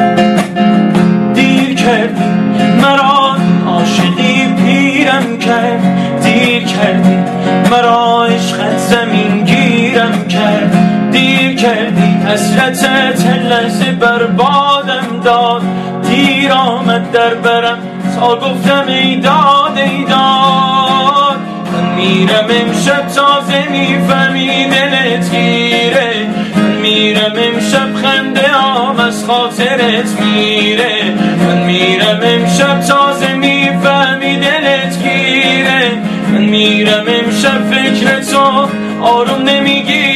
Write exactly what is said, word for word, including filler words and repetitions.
دیر کردی مرا عاشقی پیرم کرد، دیر کردی مرا عشقت زمین گیرم کرد، دیر کردی حسرتت لحظه بربادم داد، دیر آمد در برم تا گفتم ای داد ای داد. من میرم امشب تازه میفهمی دلت گیره، من میرم امشب خنده آم از خاطرت میره، من میرم امشب تازه میفهمی دلت گیره، من میرم امشب فکر تو آروم نمیگیره.